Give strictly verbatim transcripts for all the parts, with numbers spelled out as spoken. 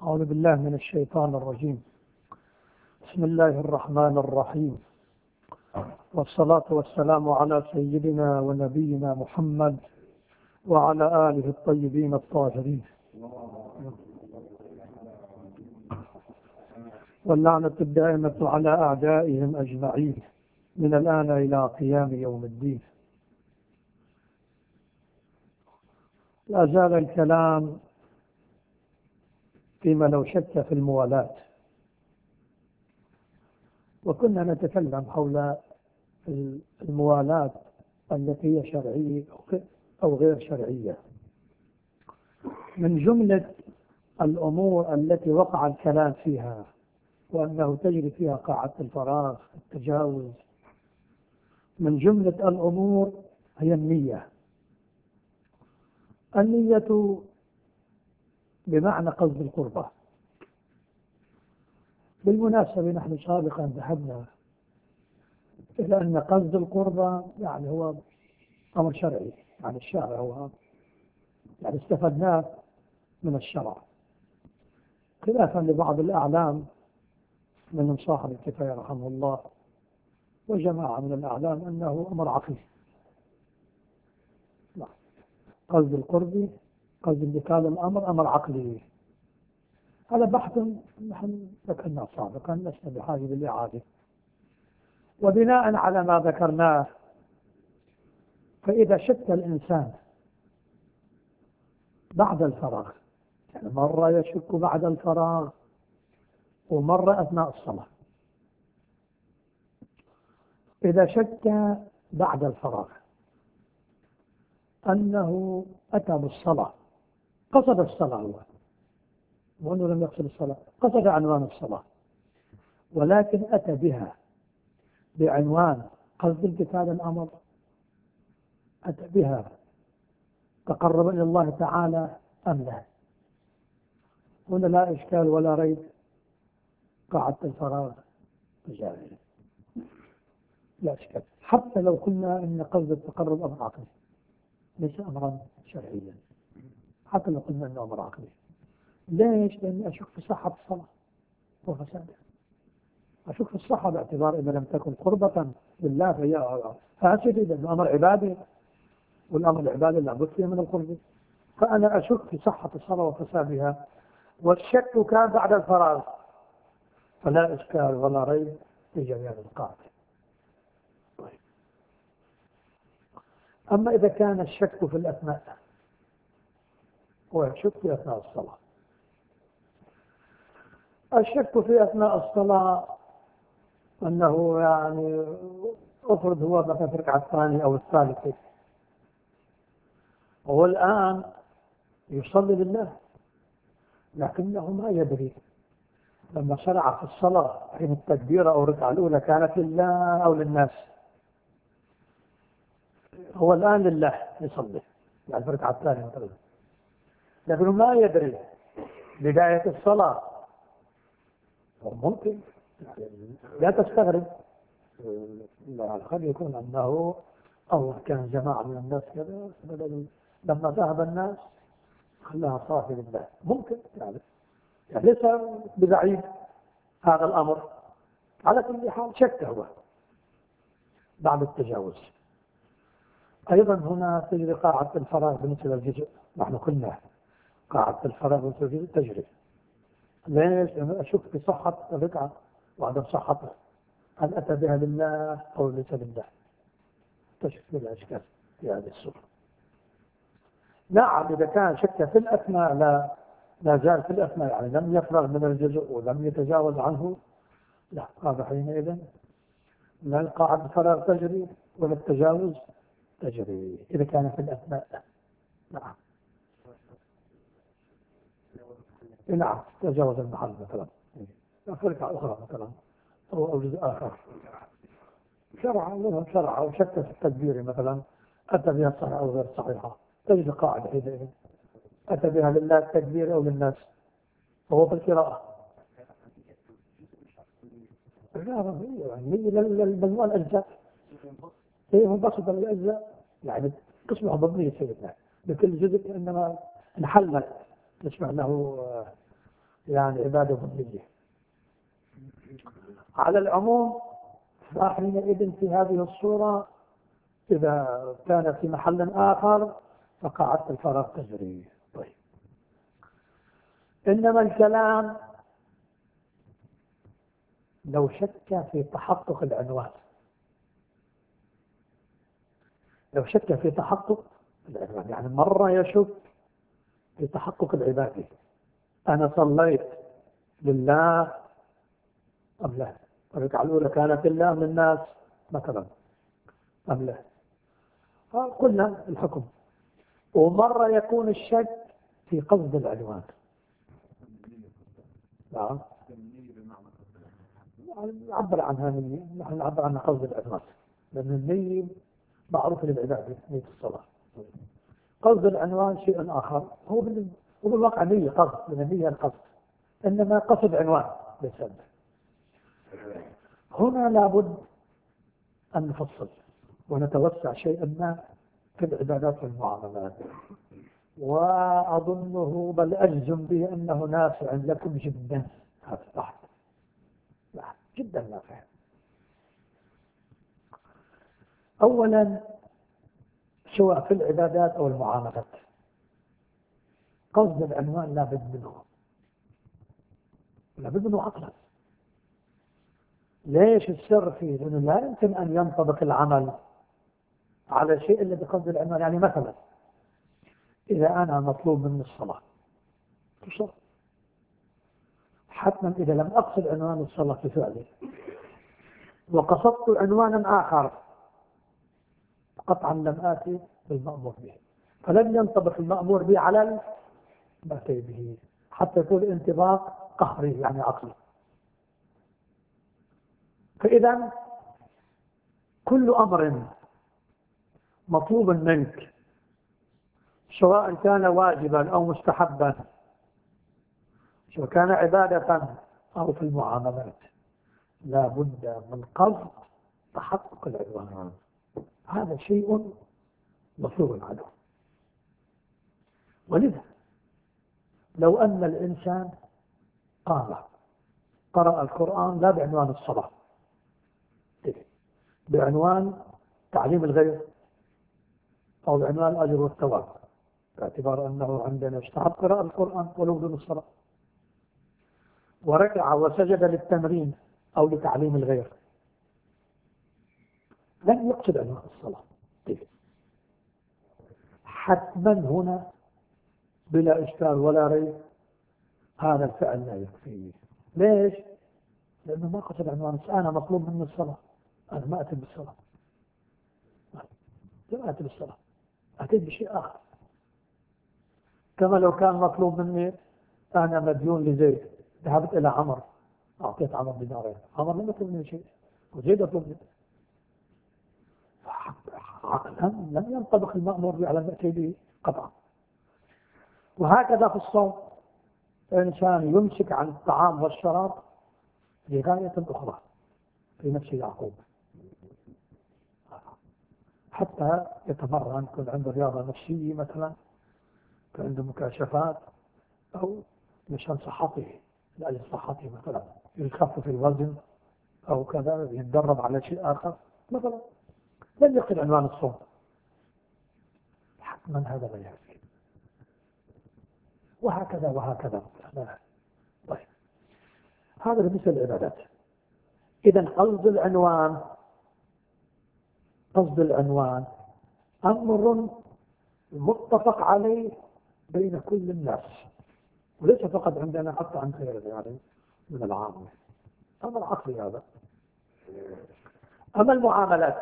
أعوذ بالله من الشيطان الرجيم. بسم الله الرحمن الرحيم، والصلاة والسلام على سيدنا ونبينا محمد وعلى آله الطيبين الطاهرين، واللعنة الدائمة على أعدائهم أجمعين من الآن إلى قيام يوم الدين. لا زال الكلام فيما لو شك في الموالاة، وكنا نتكلم حول الموالاة التي هي شرعية أو غير شرعية. من جملة الأمور التي وقع الكلام فيها وأنه تجري فيها قاعدة الفراغ، التجاوز، من جملة الأمور هي النية. النية بمعنى قصد القربة. بالمناسبة نحن سابقا ذهبنا إلى أن قصد القربة يعني هو أمر شرعي، يعني الشرع هو يعني استفدناه من الشرع، خلافا لبعض الأعلام منهم صاحب الكفاية رحمه الله وجماعة من الأعلام أنه أمر عقلي. لا، قصد القرب قصد امتثال الأمر أمر عقلي. هذا بحث نحن ذكرناه سابقا، لسنا بحاجة للإعادة. وبناء على ما ذكرناه، فإذا شك الإنسان بعد الفراغ، يعني مرة يشك بعد الفراغ ومرة أثناء الصلاة، إذا شك بعد الفراغ أنه أتى بالصلاة، قصد الصلاة، هو وأنه لم يقصد الصلاة، قصد عنوان الصلاة، ولكن أتى بها بعنوان قصد امتثال الأمر، أتى بها تقرب إلى الله تعالى أم لا. هنا لا إشكال ولا ريب، قاعدة الفراغ تجارية، لا إشكال، حتى لو قلنا إن قصد التقرب أمر عقلي ليس أمرا شرعيا، حتى لو قلنا إنه أمر عقلي. ليش؟ لأني أشك في صحة الصلاة وفسادها. أشك في الصحة باعتبار إذا لم تكن قربة بالله فهي فاسدة، لأنه أمر عبادي، والأمر العبادي لابد فيه من القرب. فأنا أشك في صحة الصلاة وفسادها، والشك كان بعد الفراغ، فلا إشكال ولا ريب في جميع القاعدة. طيب. أما إذا كان الشك في الأثناء، ويشك في أثناء الصلاة، الشك في أثناء الصلاة أنه يعني أفرض هو مثلا في الركعة الثانية أو الثالثة، هو الآن يصلي لله، لكنه ما يدري لما شرع في الصلاة حين التكبيرة أو الركعة الأولى كانت لله أو للناس. هو الآن لله يصلي، يعني في الركعة الثانية مثلا، لكنه ما يدري بداية الصلاة. ممكن لا تستغرب، قد يكون أنه أو كان جماعة من الناس كذا لما ذهب الناس خلاها صافي لله، ممكن يعني, يعني ليس ببعيد هذا الأمر. على كل حال شك هو بعد التجاوز. أيضا هنا تجري قاعدة الفراغ بالنسبة للجزء، نحن قلنا قاعدة الفراغ بالنسبة للجزء تجري. ليش؟ لأنه أشك في صحة الركعة وعدم صحتها، هل أتى بها لله أو ليس لله، تشك في الأشكال في هذه الصورة. نعم، إذا كان شك في الأثناء لا لا زال في الأثناء، يعني لم يفرغ من الجزء ولم يتجاوز عنه، لا، هذا حينئذ لا القاعدة الفراغ تجري ولا التجاوز تجري إذا كان في الأثناء. نعم نعم تجاوز المحل مثلا في ركعة أخرى مثلا أو جزء آخر، شرع منهم شرع أو شك في التكبير مثلا، أتى بها صحيحة أو غير صحيحة، تجد قاعدة حينئذ أتى بها لله التكبير أو للناس، فهو في القراءة. لا يعني للمجموع الأجزاء، هي منبسطة للأجزاء، يعني قسمها مبنية سيدنا لكل جزء إنما انحلت تشبه له يعني عبادة ظنية. على العموم فحينئذ في هذه الصورة إذا كان في محل آخر فقاعدة الفراغ تجري. طيب، إنما الكلام لو شك في تحقق العنوان، لو شك في تحقق العنوان، يعني مرة يشك في تحقق العبادة، أنا صليت لله أم لا؟ الركعة الأولى كانت لله من الناس مثلا أم لا؟ قلنا الحكم. ومرة يكون الشك في قصد العنوان. نعم، نعبر عنها نية، نحن نعبر عنها قصد العنوان، لأن النية معروفة للعبادة، نية الصلاة. قصد العنوان شيء آخر، هو هو بالواقع نية قصد، لأن النية القصد، إنما قصد عنوان ليس. هنا لابد أن نفصل ونتوسع شيئا ما في العبادات والمعاملات، وأظنه بل أجزم به أنه نافع لكم جدا. هذا البحث جدا نافع. أولا، سواء في العبادات أو المعاملات، قصد العنوان لا بد منه، لا بد منه عقلا. ليش السر فيه؟ لأنه لا يمكن أن ينطبق العمل على شيء اللي بقصد العنوان. يعني مثلا إذا أنا مطلوب مني الصلاة تصلي، حتما إذا لم أقصد عنوان الصلاة في فعله وقصدت عنوانا آخر قطعا لم آتي بالمأمور به، فلن ينطبق المأمور به على المأتي به، حتى يكون انطباق قهري يعني عقلي. فإذا كل أمر مطلوب منك سواء كان واجبا أو مستحبا، سواء كان عبادة أو في المعاملات، لا بد من قصد تحقق العنوان. هذا شيء مفروغ عنه. ولذا لو أن الإنسان قام قرأ القرآن لا بعنوان الصلاة، بعنوان تعليم الغير أو بعنوان الأجر والثواب، باعتبار أنه عندنا يستحب قراءة القرآن ولو دون الصلاة، وركع وسجد للتمرين أو لتعليم الغير، لن يقصد عنوان الصلاة. حتما هنا بلا إشكال ولا ريب هذا الفعل لا يكفي. ليش؟ لأنه ما قصد عنوان الصلاة. أنا مطلوب مني الصلاة، أنا ما أتي بالصلاة، ما أتي بالصلاة، أتيت بشيء آخر. كما لو كان مطلوب مني أنا مديون لزيد، ذهبت إلى عمر أعطيت عمر دينارين، عمر لم يطلب مني شيء وزيد يطلب مني، عقلا لم ينطبق المأمور به على المأتي به قطعا. وهكذا في الصوم، إنسان يمسك عن الطعام والشراب لغاية أخرى في نفس يعقوب، حتى يتمرن، يكون عنده رياضة نفسية مثلا، يكون عنده مكاشفات، أو مشان صحته، لأجل صحته مثلا يخفف الوزن أو كذا، يتدرب على شيء آخر مثلا، لن يقصد عنوان الصوم. حتما هذا لا يكفي، وهكذا وهكذا. طيب، هذا بالنسبة للعبادات. إذا قصد العنوان، قصد العنوان أمر متفق عليه بين كل الناس، وليس فقط عندنا حتى عن غيرنا يعني من العامة، أمر عقلي هذا. أما المعاملات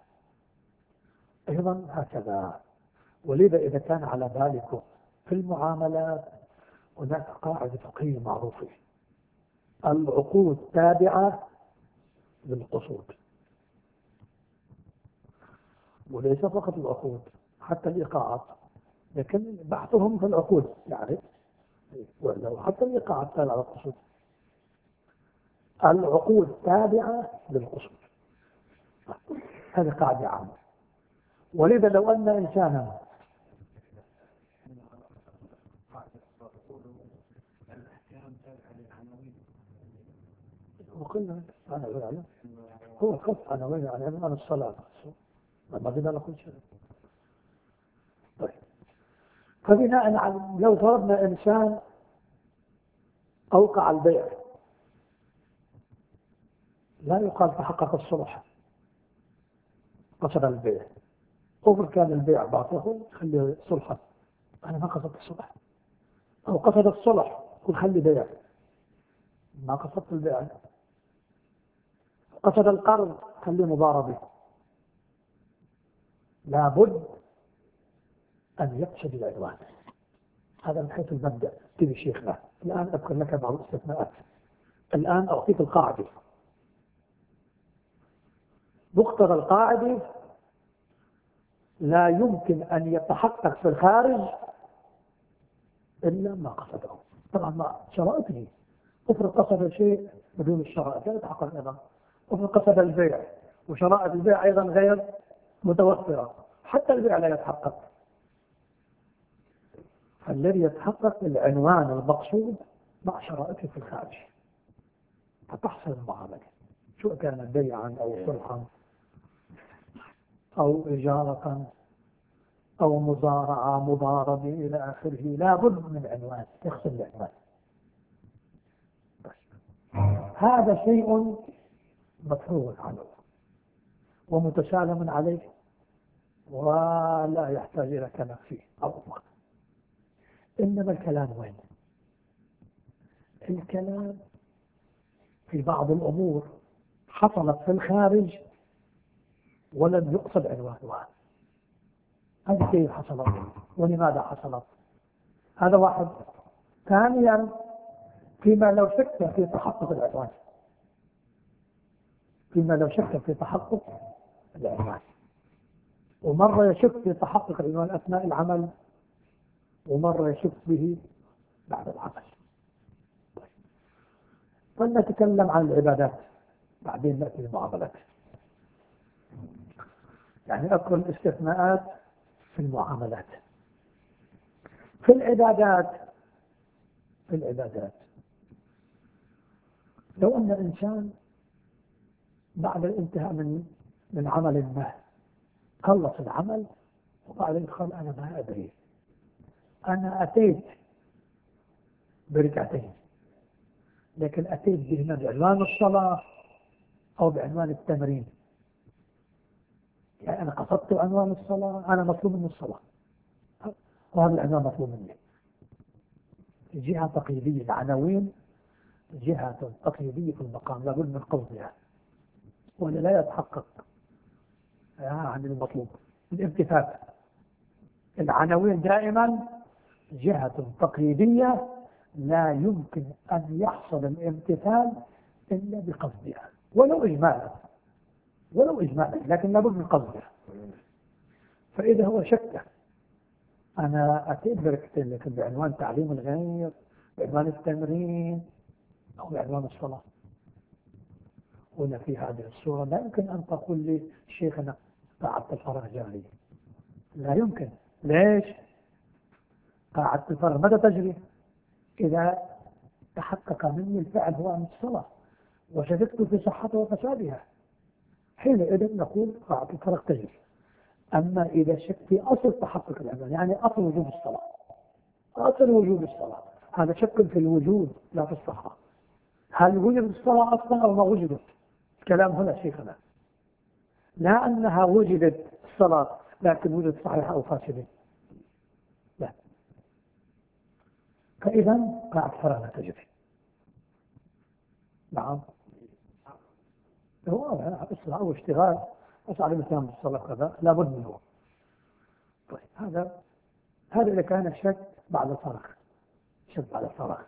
أيضا هكذا. ولذا إذا كان على بالكم في المعاملات هناك قاعدة فقهية معروفة: العقود تابعة للقصود. وليس فقط العقود، حتى الإيقاعات، لكن بحثهم في العقود يعني، وحتى الإيقاعات تابعة للقصود. العقود تابعة للقصود، هذه قاعدة عامة. ولذا لو أن إنسانا وقلنا أنا أعلم هو كف أنا وين يعني أنا الصلاة ما قلنا له كل شيء. طيب فبناء على لو فرضنا إنسان أوقع البيع لا يقال تحقق الصلح قصد البيع، أو كان البيع باطل خلي صلحا أنا ما قصدت الصلح، أو قصد الصلح قل خلي بيع ما قصدت البيع، قصد القرض خلي مضاربة، لابد أن يقصد العدوان. هذا من حيث المبدأ. تبي شيخنا الآن أذكر لك بعض الاستثناءات. الآن أعطيك القاعدة. مقتضى القاعدة لا يمكن أن يتحقق في الخارج إلا ما قصده. طبعا ما شرائطه، افرض قصد شيء بدون الشرائط لا يتحقق أيضا. افرض قصد البيع وشرائط البيع أيضا غير متوفرة حتى البيع لا يتحقق. فالذي يتحقق العنوان المقصود مع شرائطه في الخارج فتحصل المعاملة، شو كان بيعا أو صلحا أو إجارة أو مزارعة مضاربة إلى آخره، لا بد من عنوان يخصم العنوان. هذا شيء مفروغ عنه ومتسالم عليه ولا يحتاج إلى كلام فيه أطلقا. إنما الكلام وين؟ الكلام في بعض الأمور حصلت في الخارج ولم يقصد عنوانها. هذه كيف حصلت ولماذا حصلت؟ هذا واحد. ثانيا فيما لو شك في تحقق العنوان، فيما لو شك في تحقق العنوان، ومرة يشك في تحقق العنوان أثناء العمل ومرة يشك به بعد العمل. فلنتكلم عن العبادات بعدين نأتي للمعاملات. يعني أذكر الاستثناءات في المعاملات. في العبادات في العبادات لو أن الإنسان بعد الانتهاء من من عمل ما خلص العمل وبعدين قال أنا ما أدري، أنا أتيت بركعتين لكن أتيت بهما بعنوان الصلاة أو بعنوان التمرين. يعني أنا قصدت عنوان الصلاة، أنا مطلوب مني الصلاة وهذا العنوان مطلوب مني. جهة تقييدية العناوين جهة تقييدية في المقام لابد من قصدها ولا لا يتحقق عن المطلوب. الامتثال العناوين دائما جهة تقييدية لا يمكن أن يحصل الامتثال إلا بقصدها ولو إجمالا ولو إجمالا لكن لابد من قصدها. فإذا هو شك أنا أتيت بركتين لكن بعنوان تعليم الغير بعنوان التمرين أو بعنوان الصلاة هنا في هذه الصورة لا يمكن أن تقول لي شيخنا قاعدة الفرغ جاري. لا يمكن. ليش؟ قاعدة الفرغ متى تجري؟ إذا تحقق مني الفعل هو عن الصلاة وشككت في صحتها وفسادها حينئذ نقول قاعدة الفرغ تجري. أما إذا شك في أصل تحقق العمل يعني أصل وجوب الصلاة أصل وجوب الصلاة هذا شك في الوجود لا في الصحة. هل وجدت الصلاة أصلا أو ما وجدت؟ الكلام هنا شيخنا لا أنها وجدت الصلاة لكن وجدت صحيحة أو فاسدة لا. فإذا قاعدة الفرغ لا تجري. نعم هو إصلاح أو اشتغال أسعى الإنسان بالصلاة كذا لابد منه. طيب هذا هذا إذا كان الشك بعد الفرغ شك بعد الفرغ.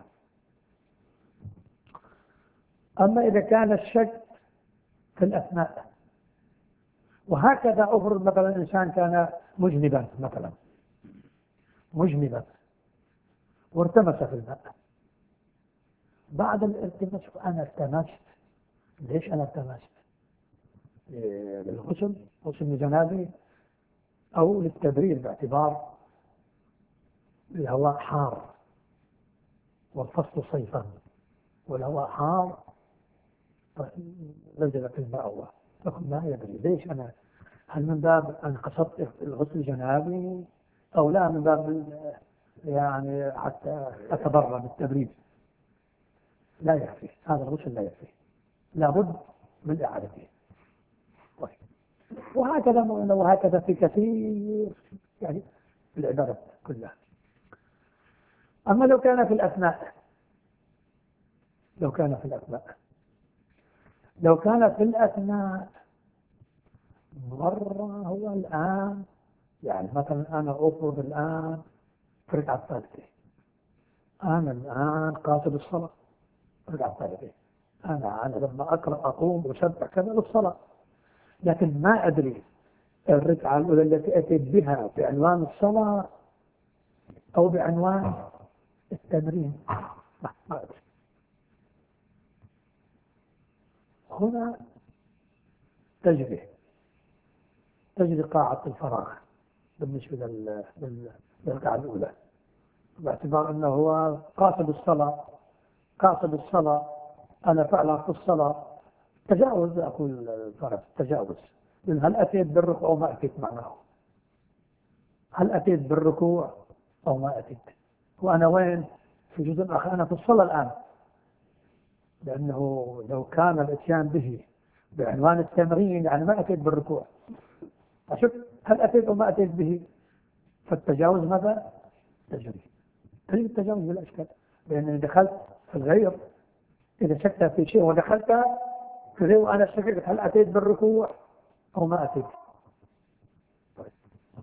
أما إذا كان الشك في الأثناء وهكذا أفرض مثلا الإنسان كان مجنبا مثلا مجنبا وارتمس في الماء بعد الالتماس أنا التمست. ليش أنا التمست؟ للغسل غسل جنابي أو للتبريد باعتبار الهواء حار والفصل صيفا والهواء حار نزلت الماء فقل ما يدري ليش أنا، هل من باب أن قصدت الغسل جنابي أو لا من باب يعني حتى أتبرى بالتبريد؟ لا يكفي هذا الغسل، لا يكفي، لابد من إعادته. طيب. وهكذا وهكذا في كثير يعني في العبادات كلها. أما لو كان في الأثناء لو كان في الأثناء لو كان في الأثناء مرة هو الآن، يعني مثلا أنا أفرض الآن في ركعة الثالثة، أنا الآن قاصد الصلاة في ركعة الثالثة، أنا أنا لما أقرأ أقوم وأسبح كذا للصلاة، لكن ما أدري الركعة الأولى التي أتيت بها بعنوان الصلاة أو بعنوان التمرين، ما أدري. هنا تجري تجري قاعة الفراغ بالنسبة للركعة الأولى، باعتبار أنه هو قاصد الصلاة قاصد الصلاة أنا فعلا في الصلاة تجاوز، أقول الفرق تجاوز، لأن هل أتيت بالركوع أو ما أتيت معه، هل أتيت بالركوع أو ما أتيت، وأنا وين في جزء آخر، أنا في الصلاة الآن، لأنه لو كان الإتيان به بعنوان التمرين يعني ما أتيت بالركوع، أشوف هل أتيت أو ما أتيت به، فالتجاوز ماذا تجري تجري التجاوز بلا إشكال، لأنني دخلت في الغير، إذا شكت في شيء ودخلت في غير وأنا شككت هل أتيت بالركوع أو ما أتيت. طيب.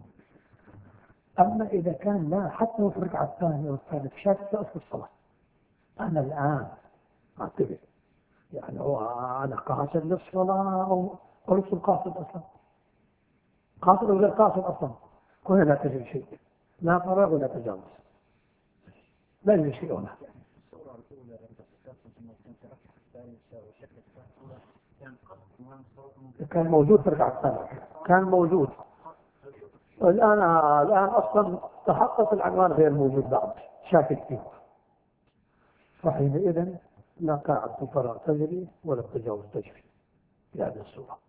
أما إذا كان لا، حتى لو في الركعة الثانية والثالثة شاك في أصل الصلاة، أنا الآن أعتبر يعني هو أنا قاصد للصلاة أو لست القاصد أصلا، قاصد أو غير قاصد أصلا، هنا لا تجري شيء، لا فراغ ولا تجاوز، لا يجري شيء هنا. كان موجود في الركعة الثانية، كان موجود، الآن الآن أصلا تحقق العنوان غير موجود بعد، شاكك فيه، فحينئذ لا قاعدة الفراغ تجري ولا التجاوز تجري في هذه الصورة.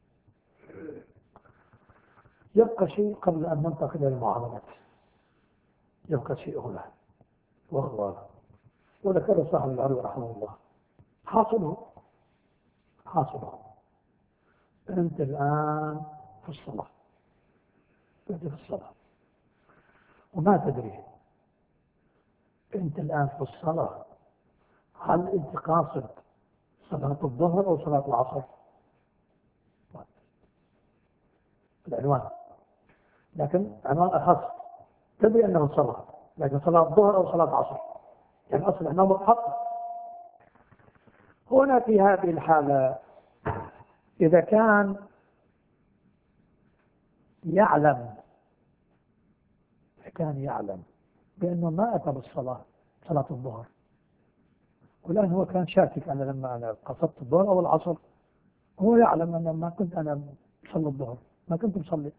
يبقى شيء قبل أن ننتقل إلى المعاملات، يبقى شيء هنا وهو وذكر صاحب العلو رحمه الله، حاصله حاصله أنت الآن في الصلاة، أنت في الصلاة وما تدري أنت الآن في الصلاة هل أنت قاصد صلاة الظهر أو صلاة العصر؟ العنوان، لكن عنوان أخص، تدري أنه صلاة، لكن صلاة الظهر أو صلاة العصر، يعني أصل عنوان متحقق. هنا في هذه الحالة إذا كان يعلم كان يعلم بأنه ما أتى بالصلاة صلاة الظهر، والآن هو كان شاكك، أنا لما أنا قصدت الظهر أو العصر، هو يعلم أن ما كنت أنا صلى الظهر، ما كنت مصلي،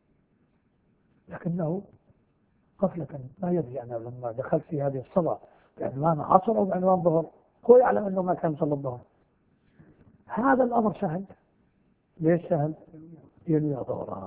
لكنه غفلة ما يدري أنا لما دخلت في هذه الصلاة بعنوان عصر أو بعنوان ظهر، هو يعلم أنه ما كان صلى الظهر. هذا الأمر سهل. ليش سهل؟ ينوي ظهرها،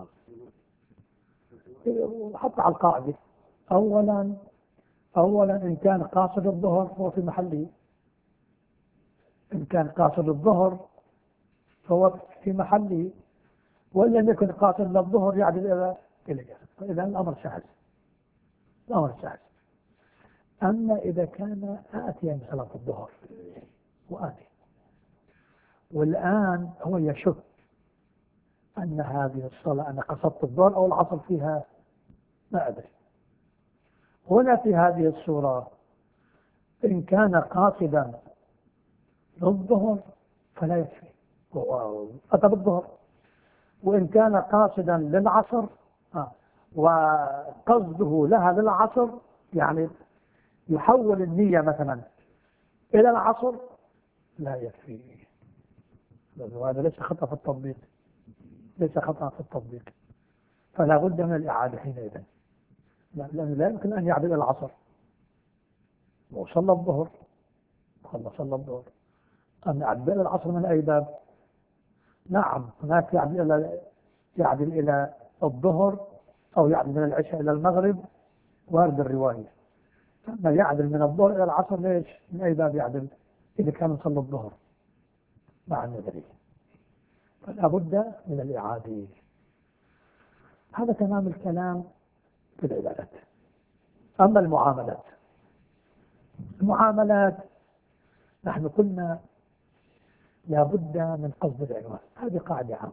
حتى على القاعدة، أولا أولا إن كان قاصد الظهر فهو في محله، إن كان قاصد الظهر فهو في محله، وإن لم يكن قاصد للظهر يعدل إلى إليه، فإذا الأمر سهل، الأمر سهل. أما إذا كان آتيا من صلاة الظهر وآتي، والآن هو يشك أن هذه الصلاة أنا قصدت الظهر أو العصر فيها، ما أدري. هنا في هذه الصورة إن كان قاصدا للظهر فلا يكفي، أتى بالظهر، وإن كان قاصدا للعصر آه. وقصده لها للعصر، يعني يحول النية مثلا إلى العصر، لا يكفي، هذا ليس خطأ في التطبيق، ليس خطأ في التطبيق، فلا بد من الإعادة حينئذ، لأنه لا يمكن أن يعدل العصر وصلى الظهر، صلى صلى الظهر أن يعدل إلى العصر من أي باب؟ نعم، هناك يعدل إلى يعدل إلى الظهر أو يعدل من العشاء إلى المغرب، وارد الرواية. فما يعدل من الظهر إلى العصر ليش؟ من أي باب يعدل؟ إذا كان يصلي الظهر مع النذري فلا بد من الإعادة. هذا تمام الكلام في العبادات. أما المعاملات، المعاملات نحن قلنا لا بد من قصد العنوان، هذه قاعدة عامة.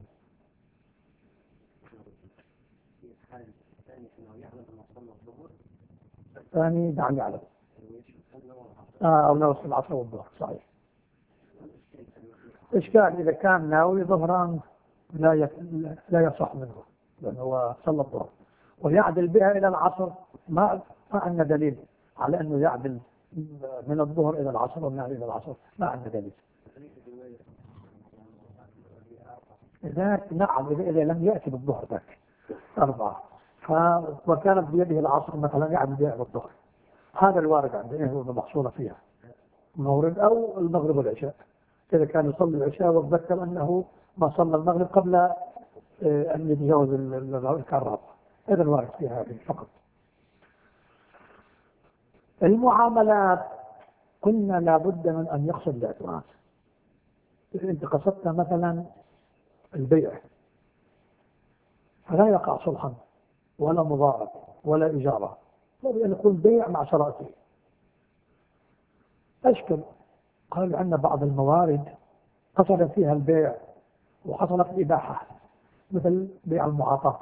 الثاني نعم يعلم آه أو نوصل العصر والظهر صحيح. إشكال إذا كان ناوي ظهران لا يك... لا يصح منه لأنه هو صلى الظهر ويعدل بها إلى العصر، ما ما عندنا دليل على أنه يعدل من الظهر إلى العصر ومن إلى العصر، ما عندنا دليل. إذا نعم إذا لم يأتي بالظهر ذاك أربعة ف... وكانت بيده العصر مثلا يعدل بها بالظهر، هذا الوارد عندنا هو المحصولة فيها المورد أو المغرب والعشاء. إذا كان يصلي العشاء وتذكر أنه ما صلى المغرب قبل أن يتجاوز الكرة، هذا الوارد فيها فقط. المعاملات قلنا لابد من أن يقصد الاعتراف. إذا أنت قصدت مثلا البيع فلا يقع صلحا ولا مضاربة ولا إجارة، لابد يكون بيع مع شرائطه. أشكل قالوا عندنا بعض الموارد قصد فيها البيع وحصلت الإباحة، مثل بيع المعاطاة.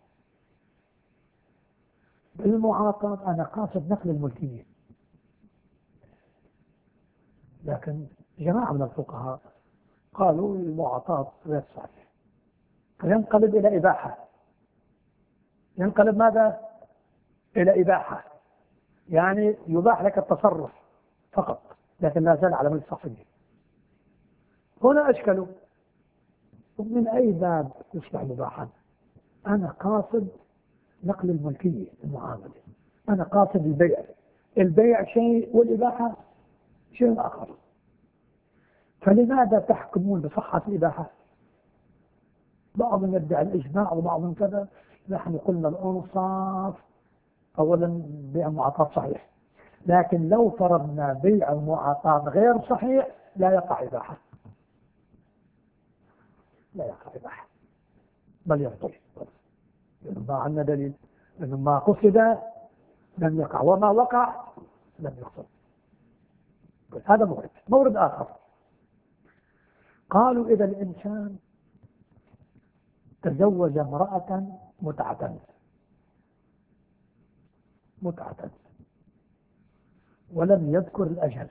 بالمعاطاة أنا قاصد نقل الملكية، لكن جماعة من الفقهاء قالوا المعاطاة غير صحيح، فينقلب إلى إباحة. ينقلب ماذا؟ إلى إباحة، يعني يباح لك التصرف فقط لكن لا زال على ملك صاحبه. هنا أشكلوا من أي باب يصبح مباحا؟ أنا قاصد نقل الملكية المعاملة، أنا قاصد البيع، البيع شيء والإباحة شيء آخر، فلماذا تحكمون بصحة الإباحة؟ بعضهم يدعي الإجماع وبعضهم كذا. نحن قلنا الأنصاف أولا بيع المعاطاة صحيح، لكن لو فرضنا بيع المعاطاة غير صحيح لا يقع إباحة، لا يقع إباحة بل يبطل، لأنه ما عندنا دليل، لأنه ما قصد لم يقع وما وقع لم يقصد. هذا مورد. مورد آخر قالوا إذا الإنسان تزوج امرأة متعة متعة ولم يذكر الأجل،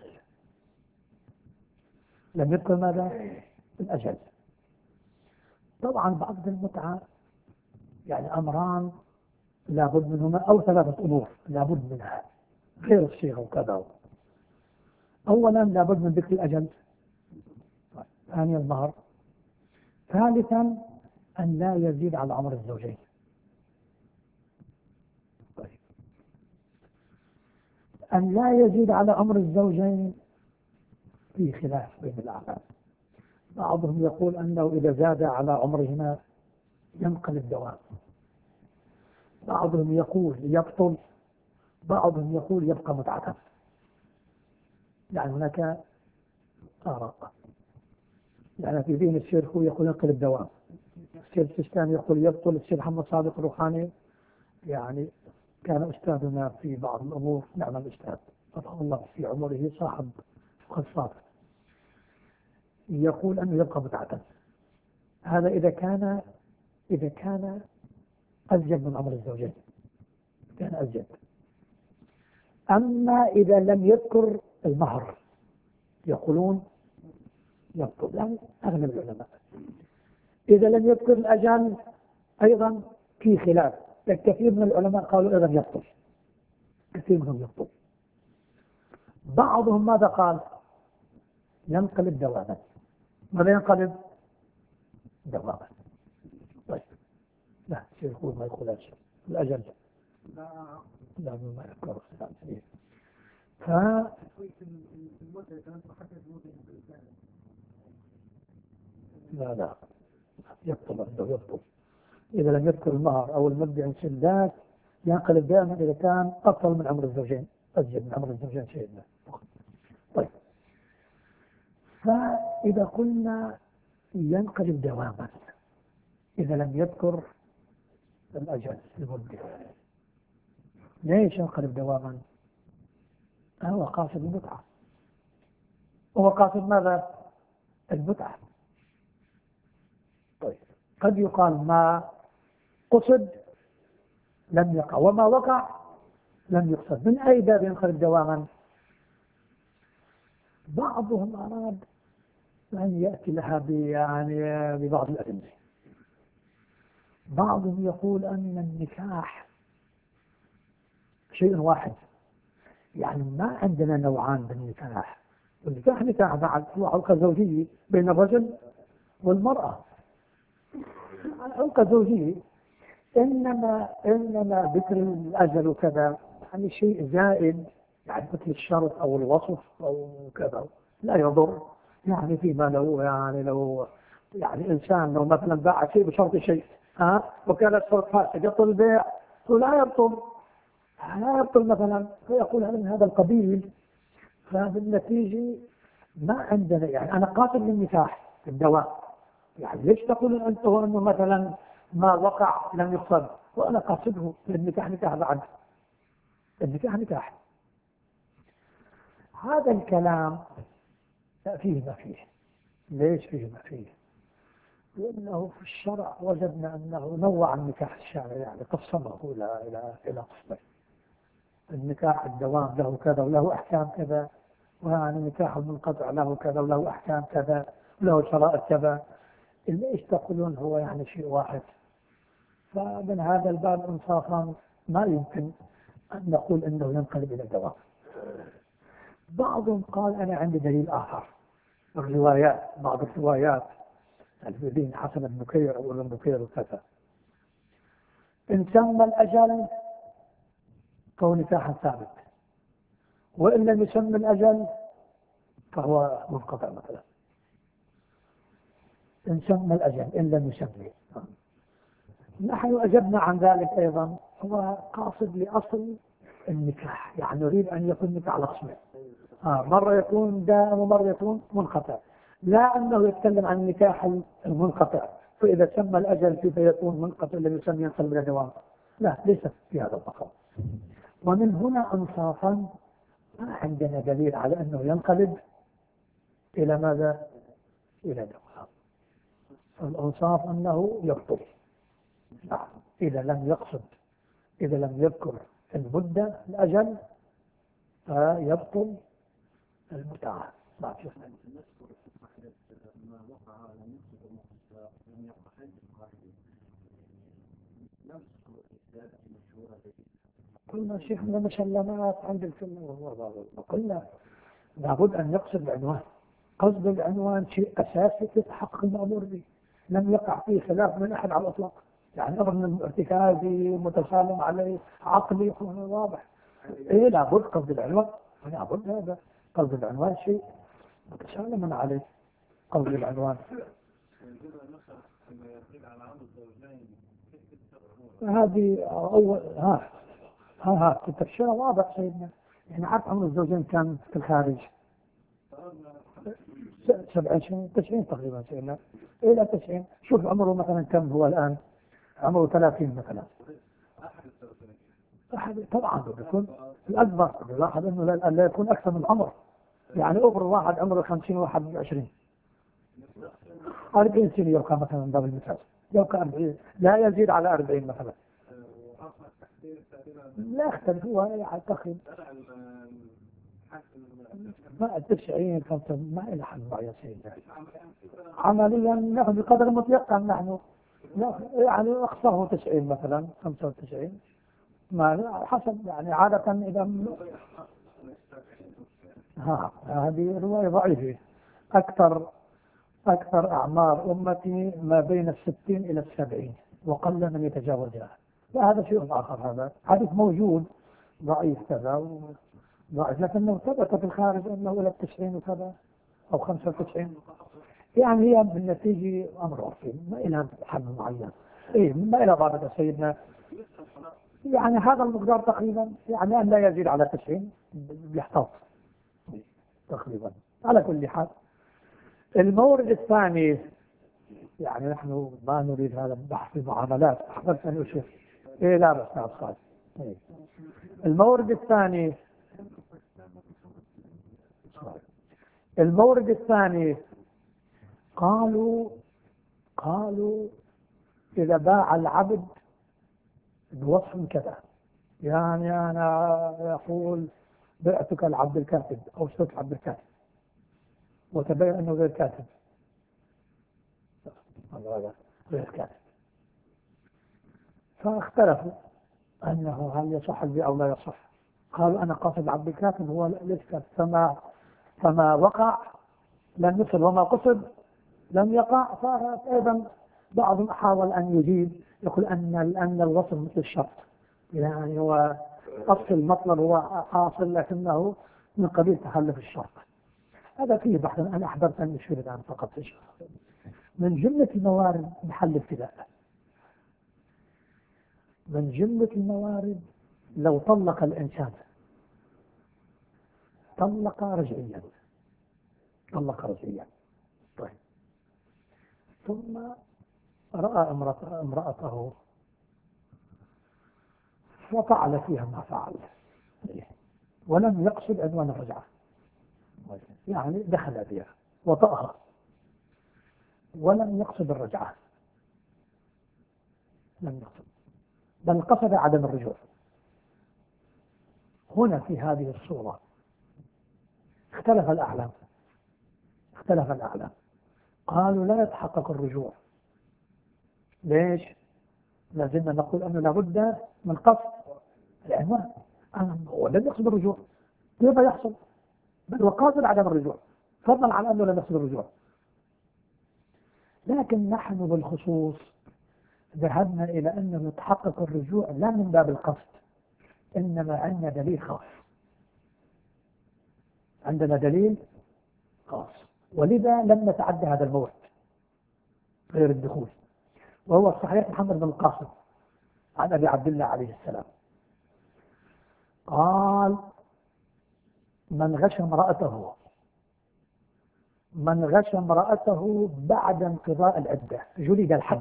لم يذكر ماذا؟ الأجل. طبعا بعض المتعة يعني أمران لابد منهما أو ثلاثة أمور لابد منها غير الصيغة وكذا. أولا لابد من ذكر الأجل، ثانيا المهر، ثالثا أن لا يزيد على عمر الزوجين. طيب. أن لا يزيد على عمر الزوجين في خلاف بين الأعلام. بعضهم يقول أنه إذا زاد على عمرهما ينقلب دوام، بعضهم يقول يبطل، بعضهم يقول يبقى متعة. يعني هناك آراء، يعني في دين الشيخ يقول ينقلب دوام، الشيخ السيستاني يقول يبطل، الشيخ محمد صادق الروحاني يعني كان أستاذنا في بعض الأمور، نعم الأستاذ فتح الله في عمره صاحب خصاص، يقول أنه يبقى متعة. هذا إذا كان إذا كان أزيد من عمر الزوجين كان أزيد. أما إذا لم يذكر المهر يقولون يبطل، يعني أغلب العلماء. إذا لم يذكر الأجل أيضا في خلاف، كثير من العلماء قالوا أيضا يبطل، كثير منهم يبطل. بعضهم ماذا قال؟ ينقلب دواما. ماذا ينقلب؟ دواما. طيب لا شيء يقول ما يقول أجل الأجل لا لا ما يذكر. ف لا لا يبطل عنده يبطل. إذا لم يذكر المهر أو المبدأ سداد ينقلب دائما إذا كان أطول من عمر الزوجين، أزيد من عمر الزوجين سيدنا. طيب، فإذا قلنا ينقلب دواما إذا لم يذكر الأجل المدة، ليش ينقلب دواما؟ هو قاصد المتعة. هو قاصد ماذا؟ المتعة. طيب، قد يقال ما قصد لم يقع وما وقع لم يقصد. من أي باب ينقلب دواما؟ بعضهم أراد أن يأتي لها يعني ببعض الأدلة. بعضهم يقول أن النكاح شيء واحد، يعني ما عندنا نوعان من النكاح. النكاح نكاح بعد هو علاقة زوجية بين الرجل والمرأة، علاقة زوجية، إنما إنما ذكر الأجل وكذا يعني شيء زائد، يعني مثل الشرط أو الوصف أو كذا لا يضر. يعني فيما لو يعني لو يعني إنسان لو مثلا باع شيء بشرط شيء ها وكان الشرط فاسد يبطل البيع ولا يبطل لا يبطل مثلا، فيقول من هذا القبيل. فبالنتيجة ما عندنا يعني أنا قاتل للنكاح في الدواء، يعني ليش تقولون أنتم أنه مثلا ما وقع لم يقصد وأنا قاصده للنكاح نكاح بعد النكاح نكاح. هذا الكلام فيه ما فيه. ليش فيه ما فيه؟ لأنه في الشرع وجدنا أنه نوع النكاح الشرعي، يعني قسمه إلى إلى إلى قسمين. النكاح الدوام له كذا وله أحكام كذا، ويعني النكاح المنقطع له كذا وله أحكام كذا وله شرائط كذا. ليش تقولون هو يعني شيء واحد؟ فمن هذا الباب انصافا ما يمكن أن نقول أنه ينقلب إلى الدوام. بعضهم قال أنا عندي دليل آخر، الروايات، بعض الروايات الذين حسن بن بكير أو ابن بكير وكذا إن سمى الأجل فهو نكاح ثابت، وإن لم يسمى الأجل فهو منقطع مثلا. إن سمى الأجل إن لم يسمي. نحن أجبنا عن ذلك أيضا، هو قاصد لأصل النكاح، يعني نريد أن يكون نكاح على قسمين، آه مرة يكون دائم ومرة يكون منقطع، لا أنه يتكلم عن النكاح المنقطع فإذا سمى الأجل كيف يكون منقطع لم يسمى ينقلب إلى دوام. لا، ليس في هذا المقام. ومن هنا انصافا ما عندنا دليل على أنه ينقلب إلى ماذا؟ إلى دوام. فالانصاف أنه يبطل إذا لم يقصد، إذا لم يذكر المدة الأجل فيبطل المتعة. ما في قلنا شيخنا مسلمات عند الكل، قلنا لابد أن يقصد العنوان. قصد العنوان شيء أساسي في تحقق المأمور به، لم يقع فيه خلاف من أحد على الإطلاق. يعني أمر من ارتكابي متسالم عليه عقلي واضح. إيه لابد قصد العنوان، لابد هذا قصد العنوان شيء متسالم عليه. قصد العنوان هذه أول ها ها ها في التفسير واضح سيدنا. يعني عارف عمر الزوجين كان في الخارج سبعين سنة تسعين تقريبا سيدنا إلى تسعين. شوف عمره مثلا كم هو الآن؟ عمره ثلاثين مثلا. أحد طبعا بيكون الأكبر، لاحظ إنه لا يكون أكثر من عمر، يعني أخر واحد عمره خمسين واحد وعشرين أربعين سنة يوقع مثلا من باب المثال، يوقع أربعين لا يزيد على أربعين مثلا. لا يختلف هو يعتقد ما التسعين خمسة ما إلى حد يا سيدي. عمليا نحن بقدر متيقن نحن يعني أقصاه تسعين مثلا خمسة وتسعين ما حسب يعني عادة إذا ها هذه رواية ضعيفة. أكثر أكثر أعمار أمتي ما بين الستين إلى السبعين وقل من يتجاوزها. لا هذا شيء آخر، هذا حديث موجود ضعيف كذا ضعيف، لكنه ثبت في الخارج أنه إلى التسعين وكذا أو خمسة وتسعين. يعني هي بالنتيجة أمر عرفي، ما إلى حد معين. إيه، ما إلى ضابط سيدنا. يعني هذا المقدار تقريبا، يعني أن لا يزيد على تسعين يحتاط تقريبا. على كل حال، المورد الثاني، يعني نحن ما نريد هذا البحث في المعاملات، أحببت أن أشير. إيه لا بس نعم صحيح. إيه. المورد الثاني المورد الثاني قالوا قالوا إذا باع العبد بوصف كذا، يعني أنا يقول بعتك العبد الكاتب أو اشتريت العبد الكاتب وتبين أنه غير كاتب، غير كاتب، فاختلفوا أنه هل يصح البيع أو لا يصح. قالوا أنا قاصد عبد الكاتب هو ليس كاتب، فما فما وقع لم يصل وما قصد لم يقع. فأيضا بعضهم حاول أن يجيب، يقول أن أن الوصف مثل الشرط، يعني هو أصل المطلب هو حاصل لكنه من قبيل تخلف الشرط. هذا فيه بحث، أنا أحببت أن أشير الآن فقط في الشرط. من جملة الموارد محل ابتداء، من جملة الموارد لو طلق الإنسان طلق رجعيا، طلق رجعيا، طيب، ثم رأى امرأة امرأته وفعل فيها ما فعل ولم يقصد عنوان الرجعة، يعني دخل بها وطأها ولم يقصد الرجعة، لم يقصد، بل قصد عدم الرجوع. هنا في هذه الصورة اختلف الأعلام اختلف الأعلام قالوا لا يتحقق الرجوع. ليش؟ لازلنا نقول أنه لابد من قصد العنوان، هو لم يقصد الرجوع، كيف يحصل؟ بل وقاصد عدم الرجوع، فضلا عن أنه لم يقصد الرجوع. لكن نحن بالخصوص ذهبنا إلى أنه يتحقق الرجوع لا من باب القصد، إنما عندنا دليل خاص، عندنا دليل خاص، ولذا لم نتعدى هذا الموعد غير الدخول. وهو الصحيح محمد بن القاسم عن أبي عبد الله عليه السلام قال من غش امرأته من غش امرأته بعد انقضاء العدة جلد الحد،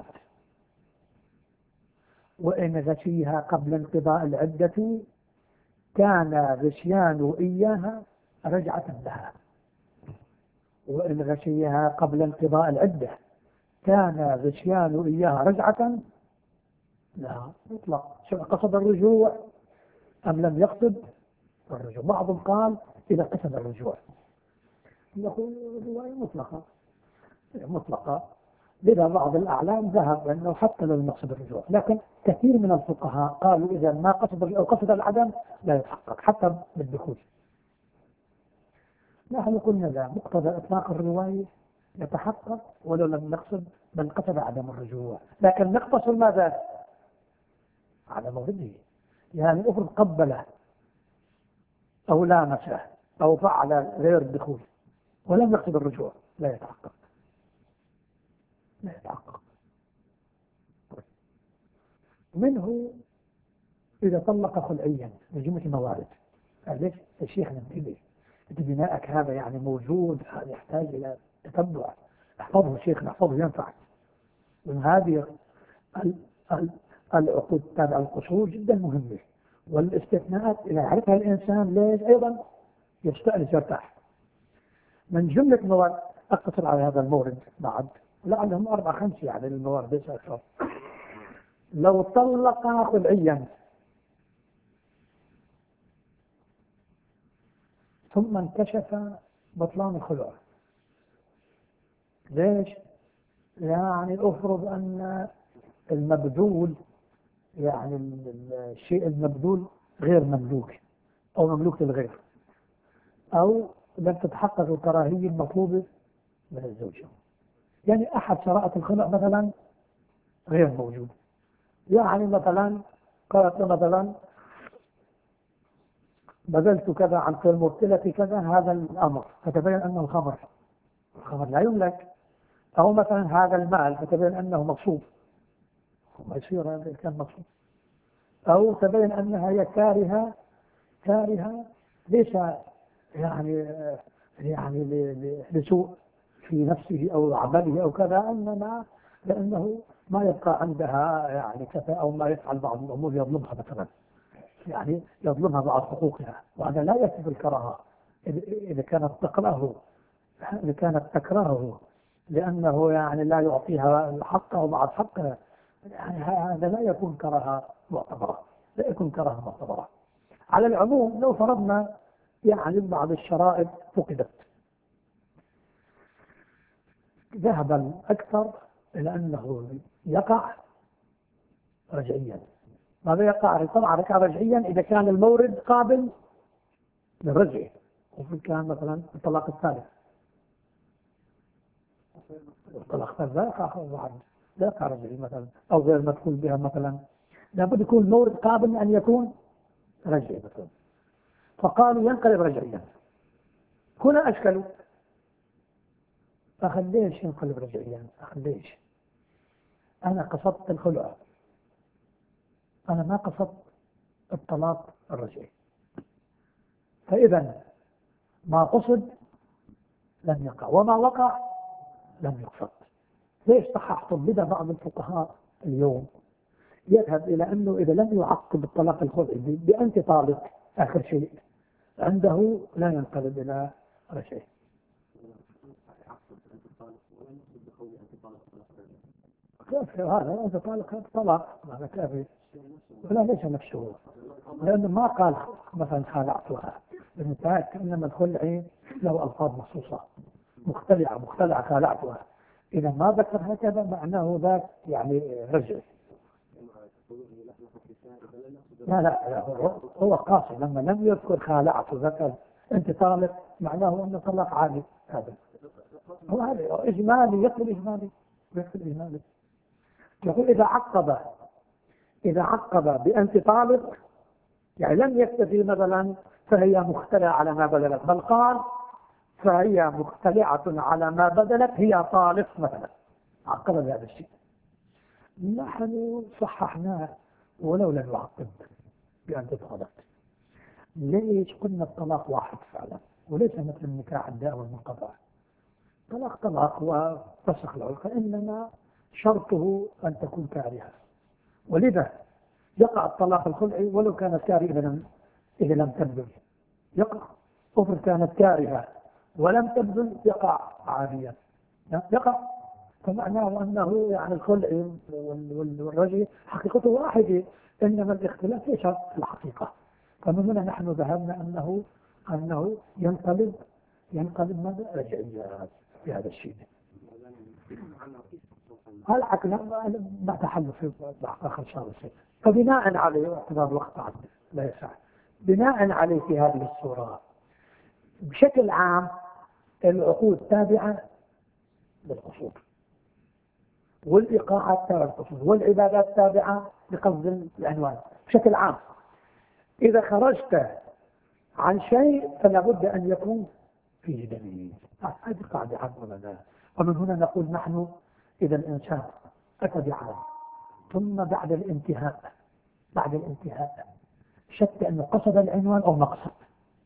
وإن غشيها قبل انقضاء العدة كان غشيان إياها رجعة لها، وإن غشيها قبل انقضاء العدة كان غشيان إياها رجعة لها. مطلق، قصد الرجوع أم لم يقصد الرجوع؟ بعضهم قال إذا قصد الرجوع يقول الرواية مطلقة مطلقة لذا بعض الأعلام ذهب أنه حتى لو يقصد الرجوع، لكن كثير من الفقهاء قالوا إذا ما قصد أو قصد العدم لا يتحقق حتى بالدخول. نحن قلنا لا، مقتضى إطلاق الرواية يتحقق ولو لم نقصد، بل قصد عدم الرجوع، لكن نقتصر ماذا على مورده. يعني افرض قبله أو لامسه أو فعل غير الدخول ولم يقصد الرجوع لا يتحقق لا يتحقق منه إذا طلق خلعيا من جملة الموارد. ليش الشيخ ننتبه بناءك هذا يعني موجود، هذا يحتاج إلى تتبع، احفظه شيخ نحفظه ينفع. من هذه العقود تابع القصور جدا مهمة، والاستثناءات إذا عرفها الإنسان ليش أيضا يستأنس يرتاح. من جملة الموارد أقتصر على هذا المورد بعد لعلهم أربع خمس يعني الموارد ليس أكثر. لو طلق خلعيا ثم انكشف بطلان الخلع، ليش؟ يعني افرض أن المبذول، يعني الشيء المبذول غير مملوك أو مملوك للغير، أو لم تتحقق الكراهية المطلوبة من الزوجة، يعني أحد شرائط الخلع مثلا غير موجود. يعني مثلا قالت له مثلا بذلت كذا عن المرتلة كذا هذا الأمر، فتبين أنه خمر، الخمر لا يملك. أو مثلا هذا المال فتبين أنه مغصوب، ما يصير هذا كان مغصوب. أو تبين أنها هي كارهة، كارهة ليس يعني يعني لسوء في نفسه أو عمله أو كذا، إنما لأنه ما يبقى عندها يعني كذا، أو ما يفعل بعض الأمور يظلمها مثلا، يعني يظلمها بعض حقوقها، وهذا لا يكفي الكراهة. إذا كانت تكرهه، إذا كانت تكرهه لأنه يعني لا يعطيها الحق أو بعض حقها، يعني هذا لا يكون كراهة معتبرة، لا يكون كراهة معتبرة. على العموم لو فرضنا يعني بعض الشرائط فقدت، ذهب الأكثر إلى أنه يقع رجعيا. ماذا يقع؟ طبعا يقع رجعيا إذا كان المورد قابل للرجع، وفي كان مثلا الطلاق الثالث، الطلاق الثالث لا يقع واحد، لا يقع رجعي مثلا، أو غير مدخول بها مثلا، لابد يكون المورد قابل أن يكون رجعي مثلا، فقالوا ينقلب رجعيا. هنا أشكلوا، أخذ ليش ينقلب رجعيا؟ أخذ ليش؟ أنا قصدت الخلع، أنا ما قصدت الطلاق الرجعي، فإذا ما قصد لم يقع، وما وقع لم يقصد. ليش صححتم؟ لذا بعض الفقهاء اليوم يذهب إلى أنه إذا لم يعقب الطلاق الخلعي بأنت طالق آخر شيء عنده لا ينقلب إلى رجعي. كيف هذا؟ أنت طالق هذا طلاق، هذا كافي، ولا ليس نفسه، لأنه ما قال مثلا خالعتها، بالنتاج إنما الخلع له ألفاظ مخصوصة، مختلعة مختلعة خالعتها، إذا ما ذكر هكذا معناه ذاك يعني رجع. لا لا هو قاصد لما لم يذكر خالعته ذكر أنت طالق، معناه أنه طلاق عادي. هذا هو هذا إجمالي، يقبل إجمالي، يقبل إجمالي. يقول إذا عقب، إذا عقب بأنت طالق، يعني لم يكتفي مثلا فهي مختلعة على ما بدلت، بل قال فهي مختلعة على ما بدلت، هي طالق مثلا، عقب بهذا الشيء. نحن صححناه ولو لم يعقب بأنت طالق. ليش؟ قلنا الطلاق واحد فعلا، وليس مثل النكاح الدائم والمنقطع. طلاق طلاق وفسخ العلاقة، إنما شرطه أن تكون كارهة، ولذا يقع الطلاق الخلعي ولو كانت كارهة إذا لم إذا لم تبذل يقع، أخرى كانت كارهة ولم تبذل يقع عاديا، يقع. فمعناه أنه يعني الخلع والرجل حقيقته واحدة، إنما الاختلاف ليس في الحقيقة. فمن هنا نحن ذهبنا أنه أنه ينقلب ينقلب ماذا؟ رجعية في هذا الشيء. هل عقلنا ما تحل في آخر شهر السنة، فبناء عليه اعتبار الوقت عقل لا يسع، بناء عليه في هذه الصورة بشكل عام العقود تابعة للقصور، والإيقاعات تابعة للقصور، والعبادات تابعة لقصد العنوان بشكل عام. إذا خرجت عن شيء فلا بد أن يكون فيه دليل، هذه قاعدة عامة. ومن هنا نقول نحن إذا الإنسان أتى بعمل ثم بعد الانتهاء بعد الانتهاء شك أنه قصد العنوان أو ما قصد،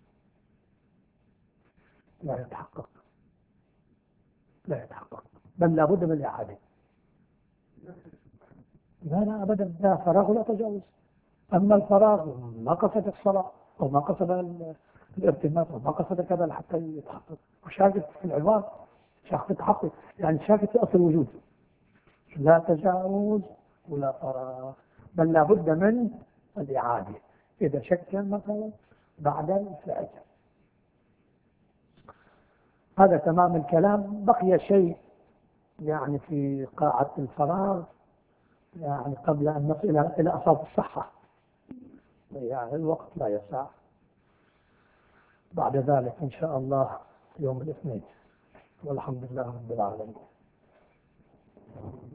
لا يتحقق لا يتحقق بل لا بد من الإعادة. لا لا أبدا، لا فراغ ولا تجاوز. أما الفراغ ما قصد الصلاة أو ما قصد الارتماس أو ما قصد كذا حتى يتحقق، وشاكك في العنوان شاكك يتحقق، يعني شاكك في أصل الوجود، لا تجاوز ولا فراغ، بل لا بد من الإعادة إذا شك مثلا بعد الفعل. هذا تمام الكلام. بقي شيء يعني في قاعة الفراغ، يعني قبل أن نصل إلى أساس الصحة، يعني الوقت لا يسع، بعد ذلك إن شاء الله يوم الاثنين، والحمد لله رب العالمين.